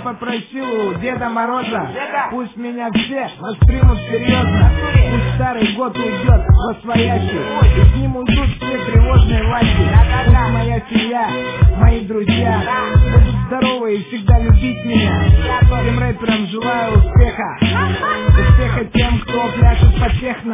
попросил у Деда Мороза, пусть меня все воспримут серьезно. Пусть старый год уйдет восвоящий, и с ним уйдут все тревожные лаки. Пусть моя семья, мои друзья будут здоровы и всегда любить меня. Всем рэперам желаю успеха. Успеха тем, кто пляшет под техно.